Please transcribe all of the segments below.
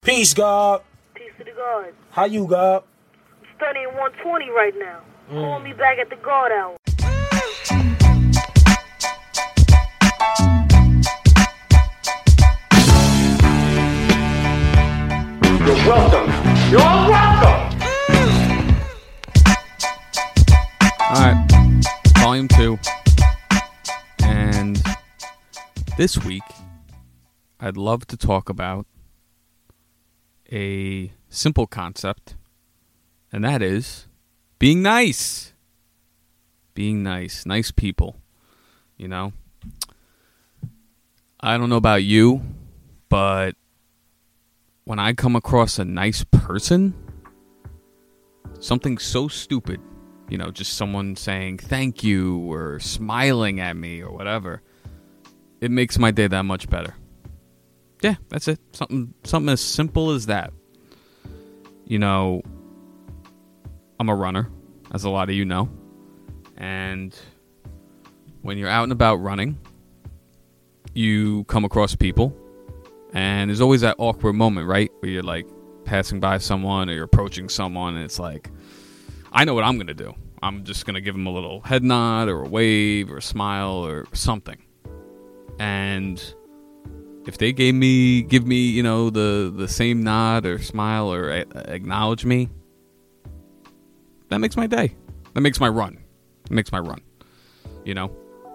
Peace, God. Peace to the God. How you, God? I'm studying 120 right now. Call me back at the God hour. You're welcome. You're all welcome. Alright, Volume 2. And this week, I'd love to talk about a simple concept, and that is being nice. Being nice. Nice people. You know? I don't know about you, but when I come across a nice person, something so stupid, you know, just someone saying thank you or smiling at me or whatever, it makes my day that much better. Yeah, that's it. Something as simple as that. You know, I'm a runner, as a lot of you know. And when you're out and about running, you come across people. And there's always that awkward moment, right? Where you're like passing by someone or you're approaching someone and it's like, I know what I'm going to do. I'm just going to give them a little head nod or a wave or a smile or something. And if they give me, you know, the same nod or smile or acknowledge me, that makes my day. That makes my run. It makes my run. You know?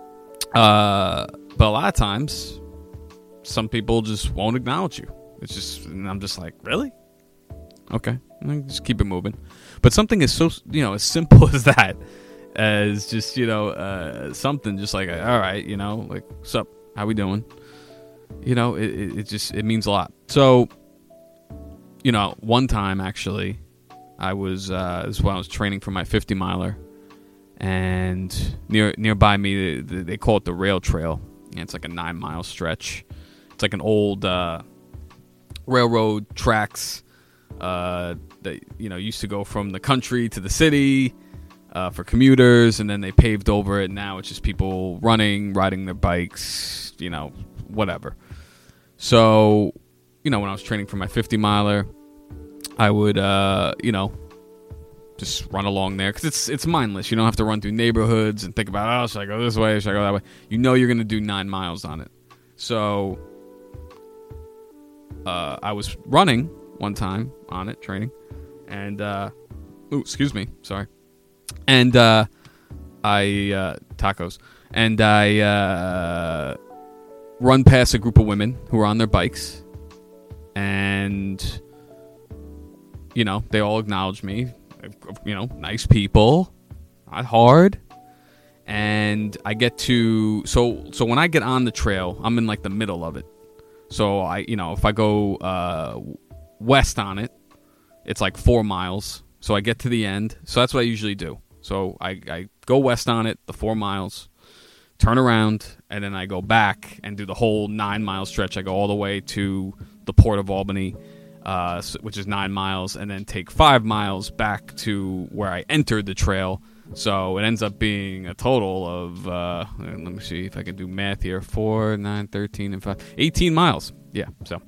But a lot of times, some people just won't acknowledge you. It's just, and I'm just like, really? Okay. Just keep it moving. But something is so, you know, as simple as that, as just, you know, something just like, all right, you know, like, what's up? How we doing? You know, it means a lot. So, you know, one time actually, I was, this is when I was training for my 50 miler, and nearby me, they call it the rail trail. And it's like a 9-mile stretch. It's like an old railroad tracks that, you know, used to go from the country to the city for commuters, and then they paved over it. Now it's just people running, riding their bikes, you know, whatever. So, you know, when I was training for my 50 miler, I would, you know, just run along there because it's mindless. You don't have to run through neighborhoods and think about, oh, should I go this way? Should I go that way? You know you're going to do 9 miles on it. So I was running one time on it, training, and excuse me, sorry. And I tacos, and I run past a group of women who are on their bikes, and you know, they all acknowledge me. You know, nice people, not hard. And I get to so when I get on the trail, I'm in like the middle of it. So I, you know, if I go west on it, it's like 4 miles. So I get to the end. So that's what I usually do. So I go west on it, the 4 miles, turn around, and then I go back and do the whole 9-mile stretch. I go all the way to the Port of Albany, which is 9 miles, and then take 5 miles back to where I entered the trail. So it ends up being a total of, let me see if I can do math here, 4, 9, 13, and 5, 18 miles. Yeah, so.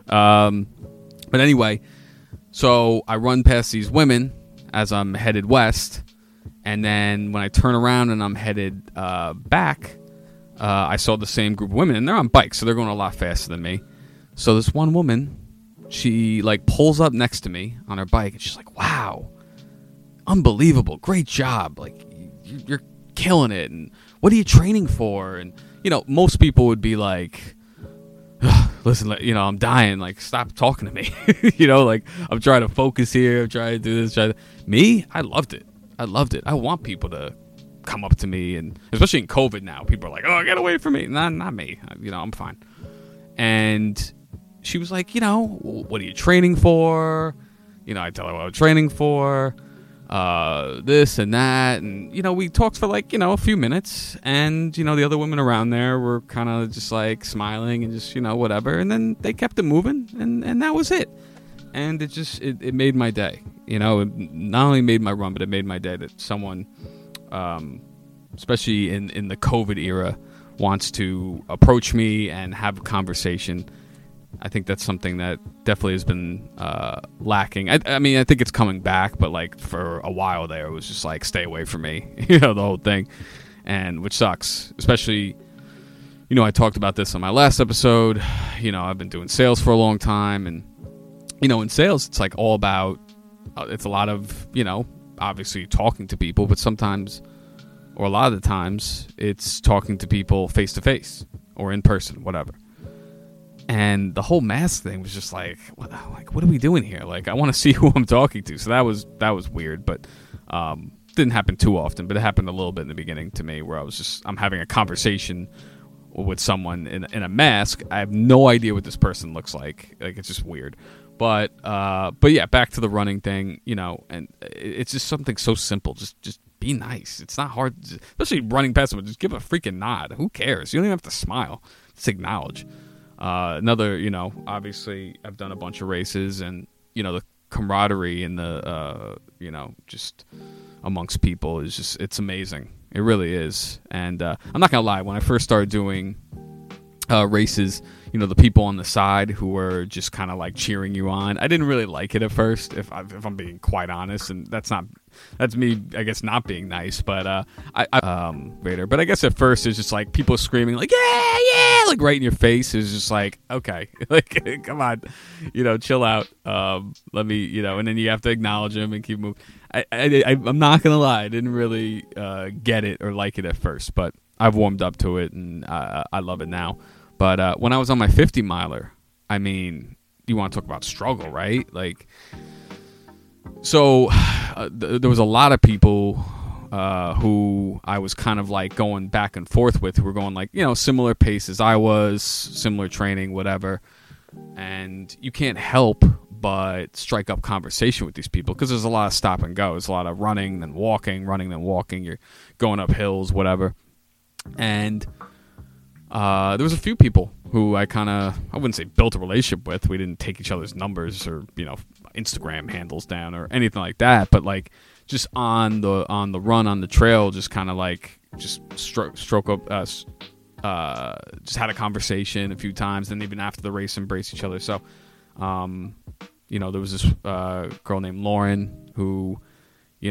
But anyway, so I run past these women as I'm headed west, and then when I turn around and I'm headed back, I saw the same group of women, and they're on bikes, so they're going a lot faster than me. So this one woman, she like pulls up next to me on her bike, and she's like, wow, unbelievable, great job, like you're killing it, and what are you training for? And you know, most people would be like, listen, you know, I'm dying, like stop talking to me. You know, like I'm trying to focus here, I'm trying to do this, me, I loved it. I want people to come up to me, and especially in COVID now, people are like, oh, get away from me. Not me, you know, I'm fine. And she was like, you know, what are you training for? You know, I tell her what I'm training for, this and that. And, you know, we talked for like, you know, a few minutes. And, you know, the other women around there were kind of just like smiling and just, you know, whatever. And then they kept it moving, and that was it. And it just, it made my day. You know, it not only made my run, but it made my day that someone, especially in the COVID era, wants to approach me and have a conversation. I think that's something that definitely has been lacking. I mean, I think it's coming back, but like for a while there, it was just like, stay away from me, the whole thing, and which sucks. Especially, I talked about this on my last episode. I've been doing sales for a long time, and in sales, it's like all about. It's a lot of obviously talking to people, but sometimes, or a lot of the times, it's talking to people face to face or in person, whatever. And the whole mask thing was just like, what are we doing here? Like, I want to see who I'm talking to. So that was weird, but didn't happen too often. But it happened a little bit in the beginning to me, where I'm having a conversation with someone in a mask. I have no idea what this person looks like. Like, it's just weird. But yeah, back to the running thing, and it's just something so simple. Just be nice. It's not hard, especially running past someone. Just give a freaking nod. Who cares? You don't even have to smile. Just acknowledge. Another, obviously I've done a bunch of races, and, the camaraderie and the, just amongst people is just, it's amazing. It really is. And I'm not going to lie, when I first started doing races, the people on the side who were just kind of like cheering you on, I didn't really like it at first, if I'm being quite honest, and that's me, I guess, not being nice, but later. But I guess at first it's just like people screaming like, yeah, like right in your face. Is just like, okay, like, come on, chill out. Let me, and then you have to acknowledge them and keep moving. I'm not gonna lie, I didn't really get it or like it at first, but I've warmed up to it, and I love it now. But when I was on my 50 miler, I mean, you want to talk about struggle, right? Like, so there was a lot of people who I was kind of like going back and forth with, who were going like, similar pace as I was, similar training, whatever. And you can't help but strike up conversation with these people, because there's a lot of stop and go. There's a lot of running, then walking. You're going up hills, whatever. And there was a few people who I wouldn't say built a relationship with. We didn't take each other's numbers or, Instagram handles down or anything like that. But like just on the run, on the trail, just kind of like just stroke up us. Just had a conversation a few times, and even after the race, embrace each other. So, there was this girl named Lauren who, we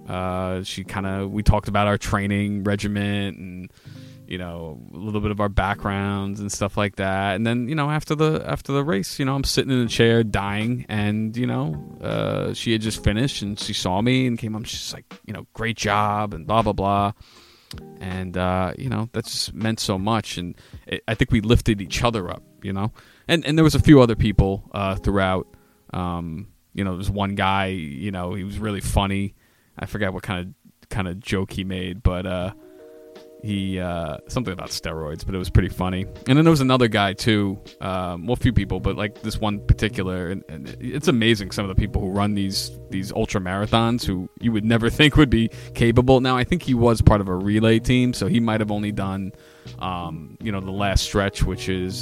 talked about our training regimen and, a little bit of our backgrounds and stuff like that. And then, after the race, I'm sitting in a chair dying, and, she had just finished, and she saw me and came up. She's like, great job and blah, blah, blah. And, that just meant so much. And I think we lifted each other up, and there was a few other people throughout. There was one guy, he was really funny. I forget what kind of joke he made, but he something about steroids, but it was pretty funny. And then there was another guy too, a few people, but like this one particular, and it's amazing, some of the people who run these ultra marathons who you would never think would be capable. Now I think he was part of a relay team, so he might have only done the last stretch, which is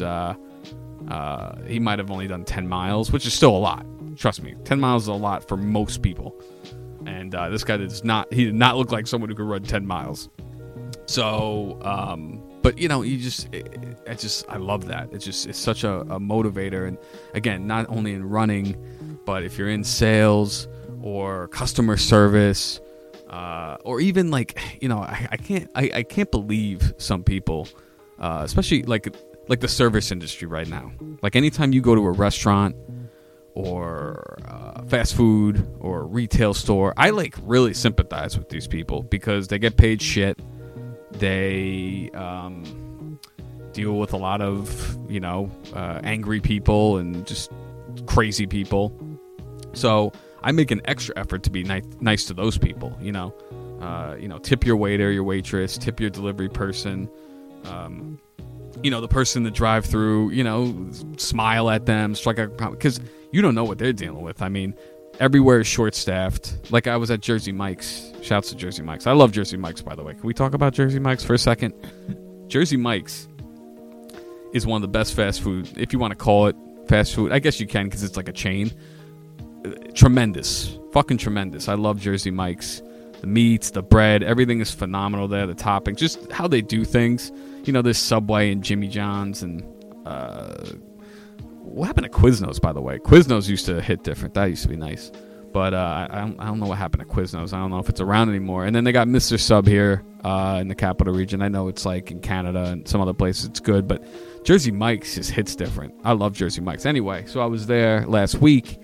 he might have only done 10 miles, which is still a lot. Trust me, 10 miles is a lot for most people. And this guy did not look like someone who could run 10 miles. So, but I love that. It's such a motivator. And again, not only in running, but if you're in sales or customer service, or even like, I can't believe some people, especially like the service industry right now. Like anytime you go to a restaurant or fast food or retail store, I like really sympathize with these people, because they get paid shit. They deal with a lot of angry people and just crazy people. So I make an extra effort to be nice to those people. Tip your waiter, your waitress, tip your delivery person. The person in the drive-through, smile at them, strike out, because you don't know what they're dealing with. I mean, everywhere is short-staffed. Like I was at Jersey Mike's. Shouts to Jersey Mike's. I love Jersey Mike's, by the way. Can we talk about Jersey Mike's for a second? Jersey Mike's is one of the best fast food, if you want to call it fast food. I guess you can, because it's like a chain. Tremendous. Fucking tremendous. I love Jersey Mike's. The meats, the bread, everything is phenomenal there. The toppings, just how they do things. There's Subway and Jimmy John's and what happened to Quiznos, by the way? Quiznos used to hit different. That used to be nice. But I don't know what happened to Quiznos. I don't know if it's around anymore. And then they got Mr. Sub here in the capital region. I know it's like in Canada and some other places it's good, but Jersey Mike's just hits different. I love Jersey Mike's. Anyway, so I was there last week,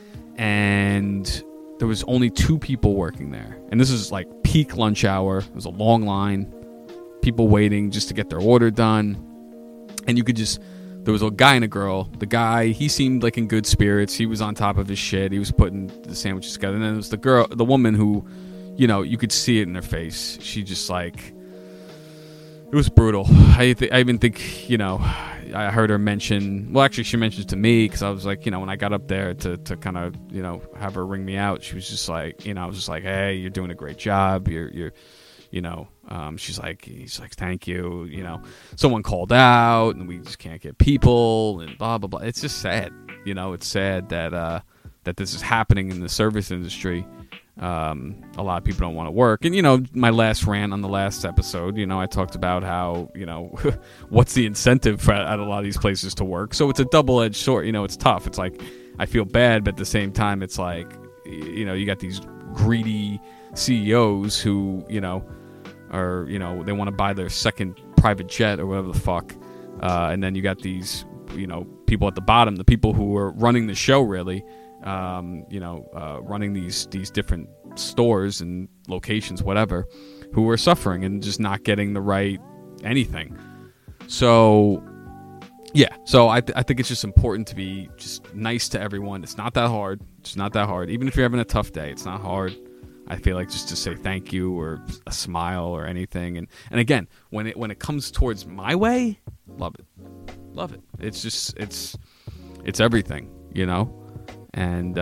and there was only 2 people working there. And this is like peak lunch hour. It was a long line, people waiting just to get their order done. And you could just... There was a guy and a girl. The guy, he seemed like in good spirits. He was on top of his shit. He was putting the sandwiches together. And then there was the woman who, you know, you could see it in her face. She just like, it was brutal. I even think, you know, I heard her mention, well, actually she mentioned it to me because I was like, you know, when I got up there to kind of, you know, have her ring me out, she was just like, you know, I was just like, hey, you're doing a great job. You're you know, he's like, thank you. You know, someone called out and we just can't get people and blah, blah, blah. It's just sad. You know, it's sad that this is happening in the service industry. A lot of people don't want to work. And, you know, my last rant on the last episode, you know, I talked about how, you know, what's the incentive at a lot of these places to work. So it's a double-edged sword. You know, it's tough. It's like, I feel bad, but at the same time, it's like, you know, you got these greedy CEOs who, you know, or, you know, they want to buy their second private jet or whatever the fuck. And then you got these, you know, people at the bottom, the people who are running the show, really, you know, running these different stores and locations, whatever, who are suffering and just not getting the right anything. So, yeah. So I think it's just important to be just nice to everyone. It's not that hard. It's not that hard. Even if you're having a tough day, it's not hard. I feel like just to say thank you or a smile or anything. And again, when it comes towards my way, love it. It's just, it's everything, you know? And,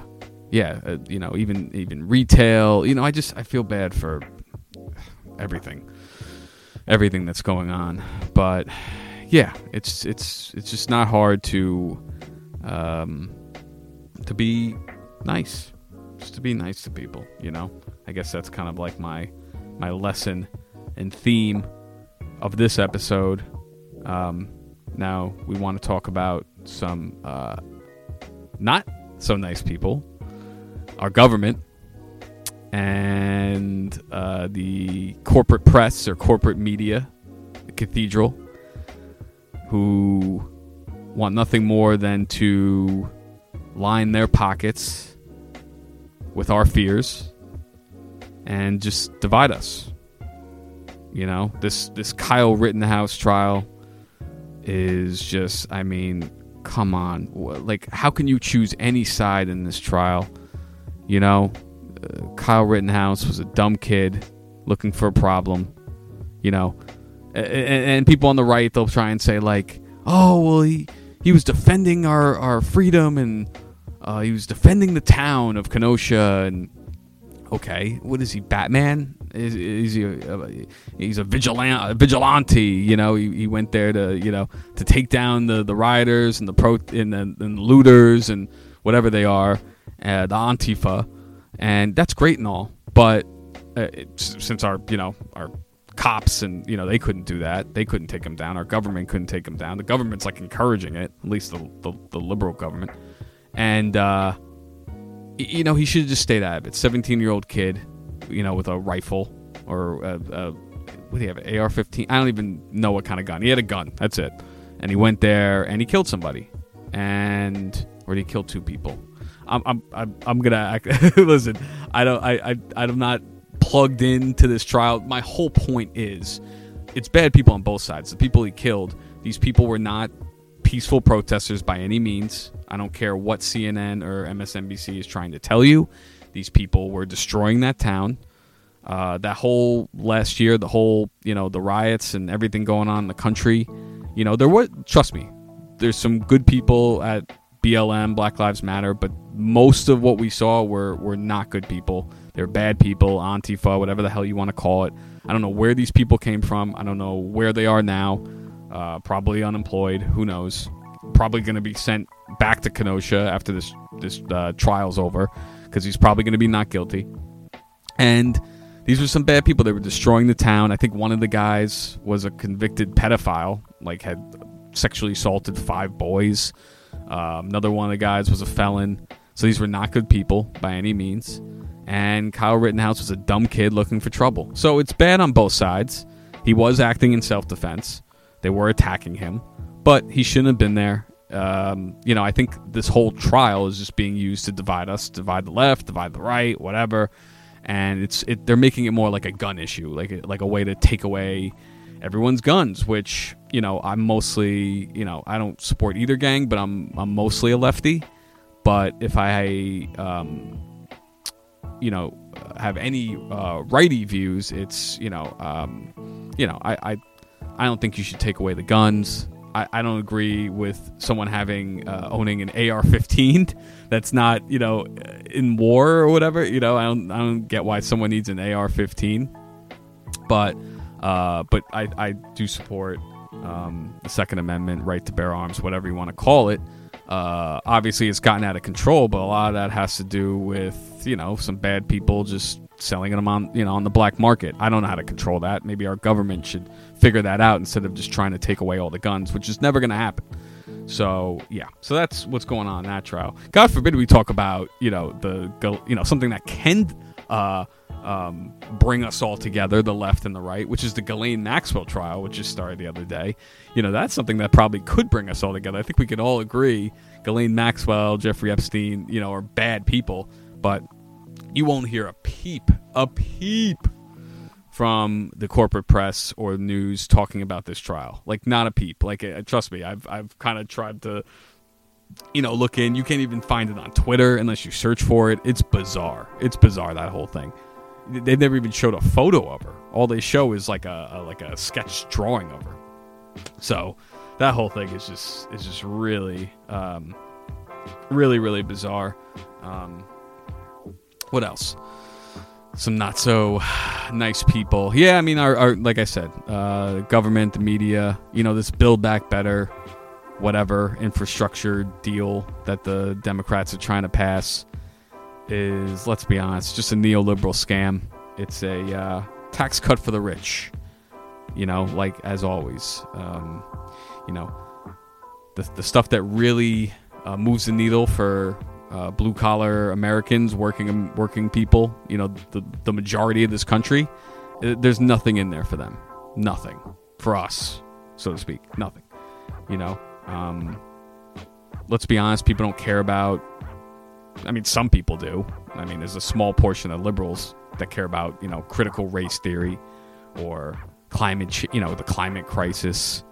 you know, even retail, you know, I feel bad for everything that's going on. But yeah, it's just not hard to be nice. Just to be nice to people, you know. I guess that's kind of like my lesson and theme of this episode. Now we want to talk about some not so nice people, our government, and the corporate press or corporate media, the cathedral, who want nothing more than to line their pockets with our fears and just divide us. You know, this Kyle Rittenhouse trial is just, I mean, come on. Like, how can you choose any side in this trial? You know, Kyle Rittenhouse was a dumb kid looking for a problem, you know, and people on the right, they'll try and say like, oh, well, he was defending our freedom and he was defending the town of Kenosha. And okay, what is he, Batman? Is he he's a vigilante, you know? He went there to, you know, to take down the rioters and the looters and whatever they are, the Antifa, and that's great and all. But since our cops and, you know, they couldn't do that, they couldn't take him down. Our government couldn't take him down. The government's like encouraging it, at least the liberal government. And, you know, he should have just stayed out of it. 17-year-old kid, you know, with a rifle or what do you have, an AR-15? I don't even know what kind of gun. He had a gun. That's it. And he went there and he killed somebody. Or did he kill 2 people? I'm gonna listen. I'm not plugged into this trial. My whole point is, it's bad people on both sides. The people he killed, these people were not peaceful protesters by any means. I don't care what CNN or MSNBC is trying to tell you. These people were destroying that town. That whole last year, the whole, you know, the riots and everything going on in the country, you know, trust me, there's some good people at BLM, Black Lives Matter, but most of what we saw were not good people. They're bad people, Antifa, whatever the hell you want to call it. I don't know where these people came from. I don't know where they are now. Probably unemployed. Who knows? Probably going to be sent back to Kenosha after this trial's over, because he's probably going to be not guilty. And these were some bad people. They were destroying the town. I think one of the guys was a convicted pedophile, like had sexually assaulted 5 boys. Another one of the guys was a felon. So these were not good people by any means. And Kyle Rittenhouse was a dumb kid looking for trouble. So it's bad on both sides. He was acting in self-defense. They were attacking him. But he shouldn't have been there. I think this whole trial is just being used to divide us, divide the left, divide the right, whatever. And they're making it more like a gun issue, like a way to take away everyone's guns, which, I'm mostly, I don't support either gang, but I'm mostly a lefty. But if I, have any righty views, it's, I don't think you should take away the guns. I don't agree with someone owning an AR-15 that's not, in war or whatever. I don't get why someone needs an AR-15. But I do support the Second Amendment, right to bear arms, whatever you want to call it. Obviously, it's gotten out of control, but a lot of that has to do with some bad people just selling them on the black market. I don't know how to control that. Maybe our government should figure that out instead of just trying to take away all the guns, which is never going to happen. So yeah, so that's what's going on in that trial. God forbid we talk about something that can bring us all together, the left and the right, which is the Ghislaine Maxwell trial, which just started the other day. That's something that probably could bring us all together. I think we could all agree Ghislaine Maxwell, Jeffrey Epstein, are bad people, but you won't hear a peep from the corporate press or news talking about this trial. Like, not a peep. Like, trust me, I've kind of tried to, look in. You can't even find it on Twitter unless you search for it. It's bizarre. It's bizarre, that whole thing. They've never even showed a photo of her. All they show is like a sketch drawing of her. So that whole thing is just really, really, really bizarre. What else? Some not so nice people. Yeah, I mean, our like I said, government, the media, this Build Back Better, whatever infrastructure deal that the Democrats are trying to pass is, let's be honest, just a neoliberal scam. It's a tax cut for the rich, like as always. The stuff that really moves the needle for blue collar Americans, working people, the majority of this country, there's nothing in there for them. Nothing for us, so to speak. Nothing. Let's be honest, people don't care about, some people do. There's a small portion of liberals that care about, critical race theory or climate, the climate crisis.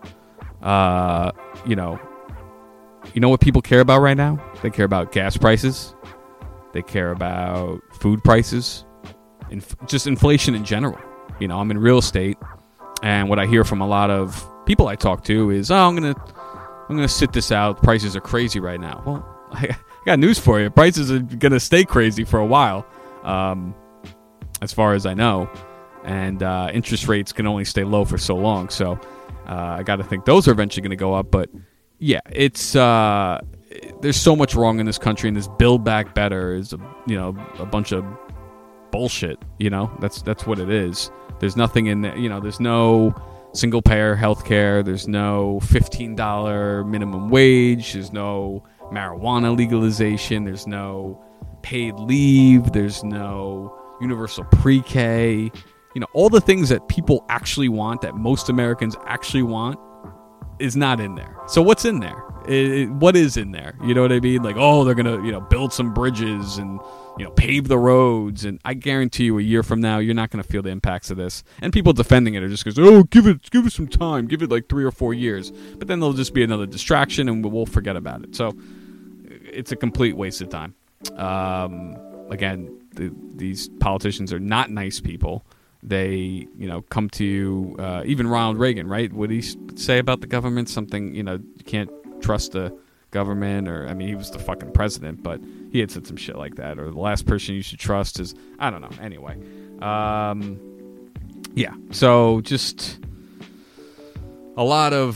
You know what people care about right now? They care about gas prices. They care about food prices, just inflation in general. I'm in real estate, and what I hear from a lot of people I talk to is, I'm gonna sit this out. Prices are crazy right now. Well, I got news for you. Prices are gonna stay crazy for a while, as far as I know, and interest rates can only stay low for so long. So I got to think those are eventually going to go up, but. Yeah, it's there's so much wrong in this country, and this Build Back Better is a bunch of bullshit. That's what it is. There's nothing in there. There's no single payer health care. There's no $15 minimum wage. There's no marijuana legalization. There's no paid leave. There's no universal pre-K. All the things that people actually want, that most Americans actually want, is not in there. So what's in there? What is in there? You know what I mean? Like, they're gonna build some bridges and pave the roads, and I guarantee you a year from now you're not gonna feel the impacts of this. And people defending it are just goes, give it some time, give it like 3 or 4 years, but then there'll just be another distraction and we'll forget about it. So it's a complete waste of time. Again, these politicians are not nice people. They, come to you, even Ronald Reagan, right? What did he say about the government? Something, you can't trust the government, or, he was the fucking president, but he had said some shit like that, or the last person you should trust is, I don't know. Anyway. Yeah. So just a lot of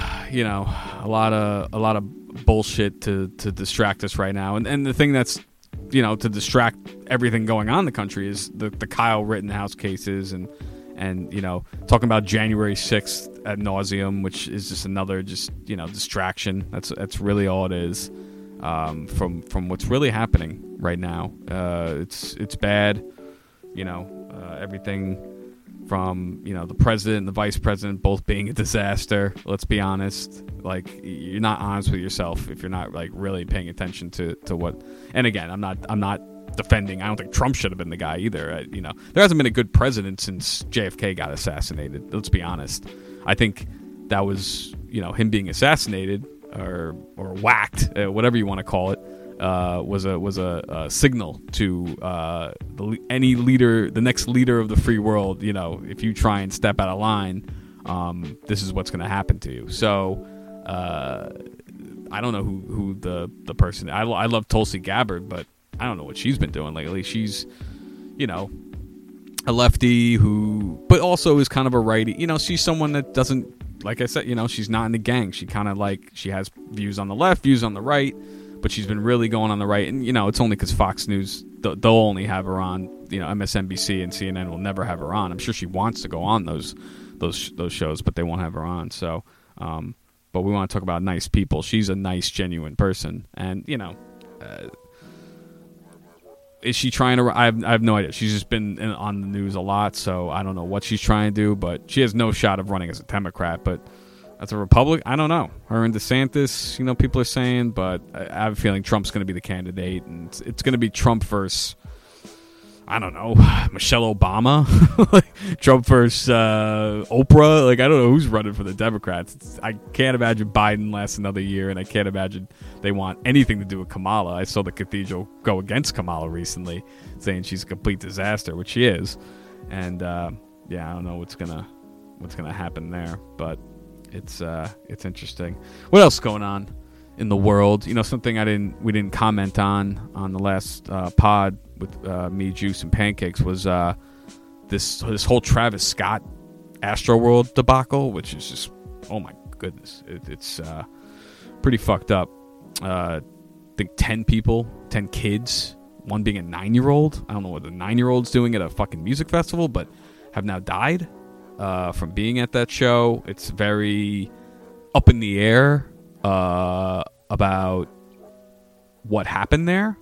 bullshit to distract us right now. And the thing that's, to distract everything going on in the country is the Kyle Rittenhouse cases and and talking about January 6th ad nauseum, which is just another distraction. That's really all it is from what's really happening right now. It's bad. Everything from the president and the vice president both being a disaster. Let's be honest. Like, you're not honest with yourself if you're not like really paying attention to what. And again, I'm not defending. I don't think Trump should have been the guy either. There hasn't been a good president since JFK got assassinated. Let's be honest. I think that was him being assassinated or whacked, whatever you want to call it. Was a signal to any leader, the next leader of the free world. If you try and step out of line, this is what's going to happen to you. So I don't know who the person. I love Tulsi Gabbard, but I don't know what she's been doing lately. She's a lefty but also is kind of a righty. She's someone that doesn't, like I said, she's not in the gang. She kind of she has views on the left, views on the right. But she's been really going on the right, and it's only because Fox News they'll only have her on. MSNBC and CNN will never have her on. I'm sure she wants to go on those shows, but they won't have her on. So, but we want to talk about nice people. She's a nice, genuine person, and is she trying to? I have no idea. She's just been on the news a lot, so I don't know what she's trying to do. But she has no shot of running as a Democrat, but. As a Republican, I don't know. Her and DeSantis, people are saying, but I have a feeling Trump's going to be the candidate, and it's going to be Trump versus, I don't know, Michelle Obama, Trump versus Oprah. I don't know who's running for the Democrats. I can't imagine Biden lasts another year, and I can't imagine they want anything to do with Kamala. I saw the Cathedral go against Kamala recently, saying she's a complete disaster, which she is, and I don't know what's gonna happen there, but. It's interesting. What else is going on in the world? Something we didn't comment on the last pod with me, Juice, and Pancakes was this whole Travis Scott Astroworld debacle, which is just, oh my goodness, it's pretty fucked up. I think 10 kids, one being a 9-year-old. I don't know what the 9-year-old's doing at a fucking music festival, but have now died. From being at that show. It's very up in the air about what happened there.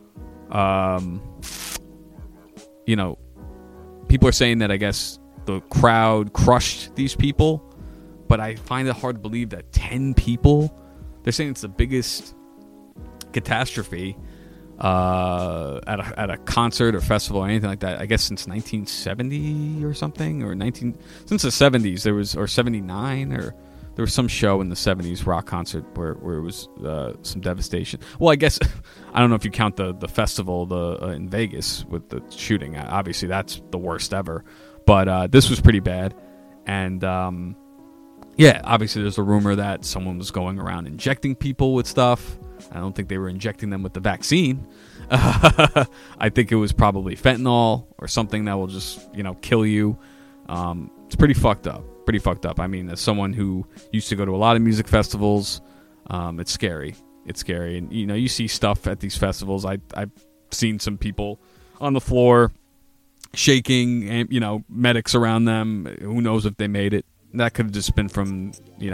People are saying that I guess the crowd crushed these people, but I find it hard to believe that 10 people, they're saying it's the biggest catastrophe at a concert or festival or anything like that, I guess since 1970 or something, or since the 70s there was, or 79, or there was some show in the 70s, rock concert where it was some devastation. Well, I guess I don't know if you count the festival in Vegas with the shooting. Obviously that's the worst ever, but this was pretty bad. And obviously there's a rumor that someone was going around injecting people with stuff. I don't think they were injecting them with the vaccine. I think it was probably fentanyl or something that will just, kill you. It's pretty fucked up. I mean, as someone who used to go to a lot of music festivals, it's scary. And, you see stuff at these festivals. I've seen some people on the floor shaking, and, medics around them. Who knows if they made it. That could have just been from,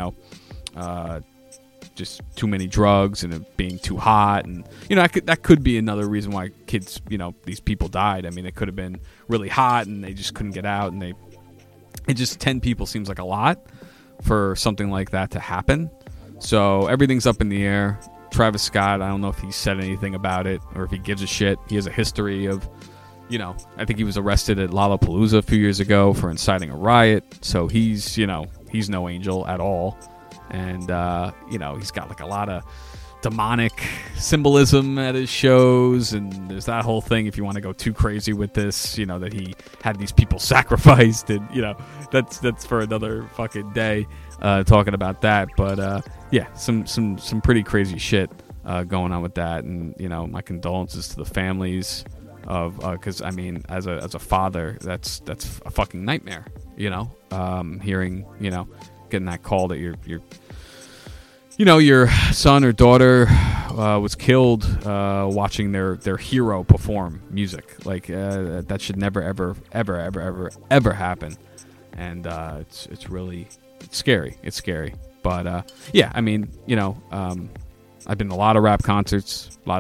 just too many drugs and it being too hot, and that could be another reason why kids, these people died. I mean, it could have been really hot and they just couldn't get out, and it just 10 people seems like a lot for something like that to happen. So everything's up in the air. Travis Scott, I don't know if he said anything about it or if he gives a shit. He has a history of, I think he was arrested at Lollapalooza a few years ago for inciting a riot. So he's no angel at all. And, he's got like a lot of demonic symbolism at his shows. And there's that whole thing, if you want to go too crazy with this, that he had these people sacrificed. And, that's for another fucking day, talking about that. But, some pretty crazy shit going on with that. And, my condolences to the families of, because, I mean, as a father, that's a fucking nightmare, hearing, getting that call that your son or daughter was killed watching their hero perform music. Like that should never ever happen. And it's really scary. It's scary. But yeah, I mean, I've been to a lot of rap concerts, a lot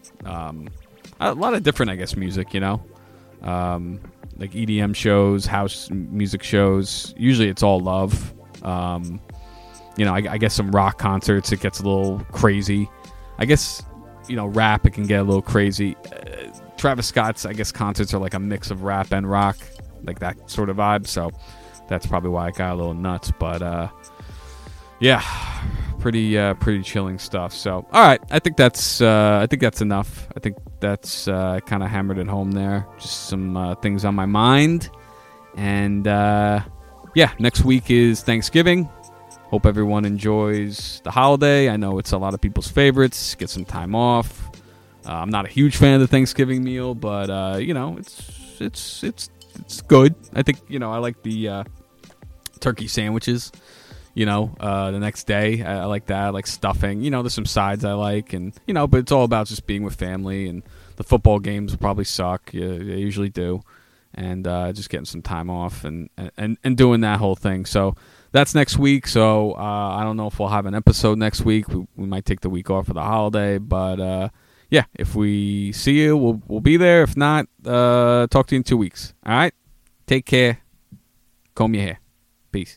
of different, I guess, music. Like EDM shows, house music shows. Usually, it's all love. I guess some rock concerts, it gets a little crazy. I guess, rap, it can get a little crazy. Travis Scott's, I guess, concerts are like a mix of rap and rock, like that sort of vibe. So that's probably why it got a little nuts. But yeah, pretty chilling stuff. So all right, I think that's enough. I think that's kind of hammered it home there. Just some things on my mind. And yeah, next week is Thanksgiving. Hope everyone enjoys the holiday. I know it's a lot of people's favorites. Get some time off. I'm not a huge fan of the Thanksgiving meal, but it's good. I think I like the turkey sandwiches. The next day I like that. I like stuffing. There's some sides I like, and but it's all about just being with family. And the football games will probably suck. Yeah, they usually do. And just getting some time off and doing that whole thing. So that's next week. So I don't know if we'll have an episode next week. We might take the week off for the holiday, but yeah, if we see you, we'll be there. If not, talk to you in 2 weeks. All right, take care. Comb your hair. Peace.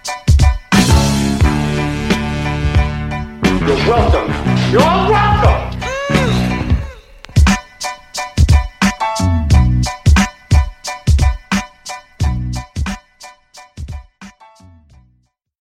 You're welcome. You're welcome.